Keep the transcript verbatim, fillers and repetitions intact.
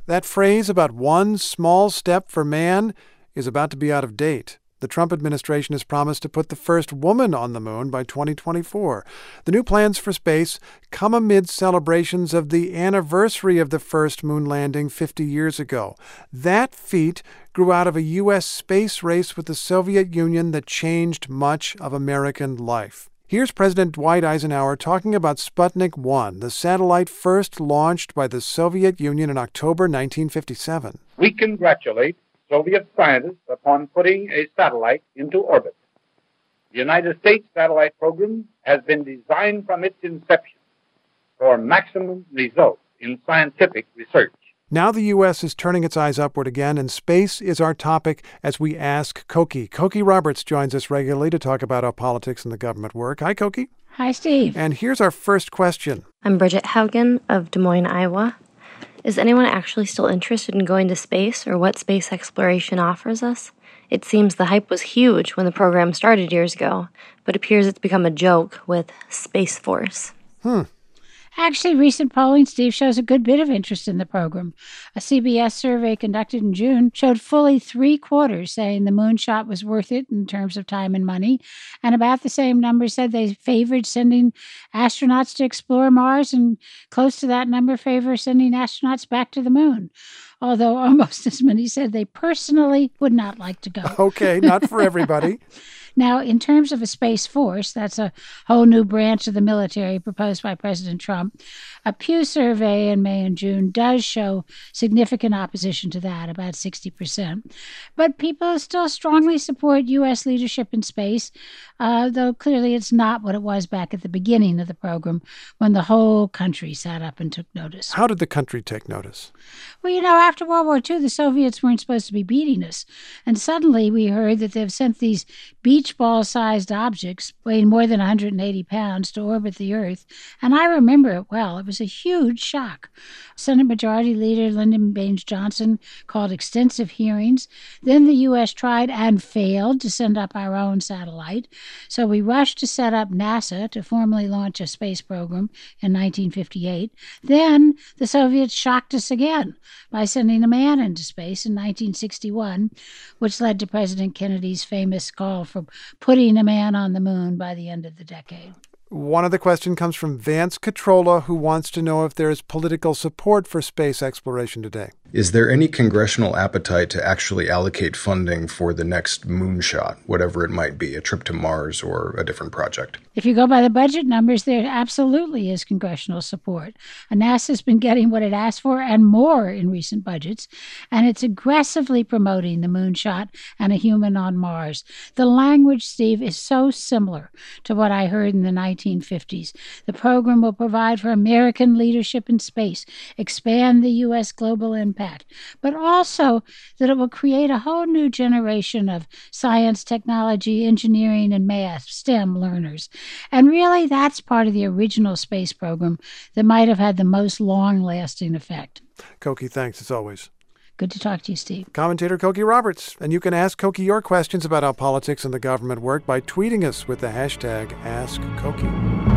That phrase about one small step for man is about to be out of date. The Trump administration has promised to put the first woman on the moon by twenty twenty-four. The new plans for space come amid celebrations of the anniversary of the first moon landing fifty years ago. That feat grew out of a U S space race with the Soviet Union that changed much of American life. Here's President Dwight Eisenhower talking about Sputnik one, the satellite first launched by the Soviet Union in October nineteen fifty-seven. We congratulate Soviet scientists upon putting a satellite into orbit. The United States satellite program has been designed from its inception for maximum results in scientific research. Now the U S is turning its eyes upward again, and space is our topic as we ask Cokie. Cokie Roberts joins us regularly to talk about how politics and the government work. Hi, Cokie. Hi, Steve. And here's our first question. I'm Bridget Haugen of Des Moines, Iowa. Is anyone actually still interested in going to space or what space exploration offers us? It seems the hype was huge when the program started years ago, but appears it's become a joke with Space Force. Hmm. Actually, recent polling, Steve, shows a good bit of interest in the program. A C B S survey conducted in June showed fully three quarters saying the moonshot was worth it in terms of time and money, and about the same number said they favored sending astronauts to explore Mars, and close to that number favor sending astronauts back to the moon. Although almost as many said they personally would not like to go. Okay, not for everybody. Now, in terms of a Space Force, that's a whole new branch of the military proposed by President Trump. A Pew survey in May and June does show significant opposition to that, about sixty percent. But people still strongly support U S leadership in space, uh, though clearly it's not what it was back at the beginning of the program when the whole country sat up and took notice. How did the country take notice? Well, you know, after World War Two, the Soviets weren't supposed to be beating us. And suddenly we heard that they've sent these beach ball-sized objects weighing more than one hundred eighty pounds to orbit the Earth. And I remember it well. It was a huge shock. Senate Majority Leader Lyndon Baines Johnson called extensive hearings. Then the U S tried and failed to send up our own satellite. So we rushed to set up NASA to formally launch a space program in nineteen fifty-eight. Then the Soviets shocked us again by sending a man into space in nineteen sixty-one, which led to President Kennedy's famous call for putting a man on the moon by the end of the decade. One other question comes from Vance Catrola, who wants to know if there is political support for space exploration today. Is there any congressional appetite to actually allocate funding for the next moonshot, whatever it might be, a trip to Mars or a different project? If you go by the budget numbers, there absolutely is congressional support. NASA's been getting what it asked for and more in recent budgets, and it's aggressively promoting the moonshot and a human on Mars. The language, Steve, is so similar to what I heard in the nineteen fifties. The program will provide for American leadership in space, expand the U S global impact, but also that it will create a whole new generation of science, technology, engineering, and math, STEM learners. And really, that's part of the original space program that might have had the most long-lasting effect. Cokie, thanks as always. Good to talk to you, Steve. Commentator Cokie Roberts. And you can ask Cokie your questions about how politics and the government work by tweeting us with the hashtag AskCokie.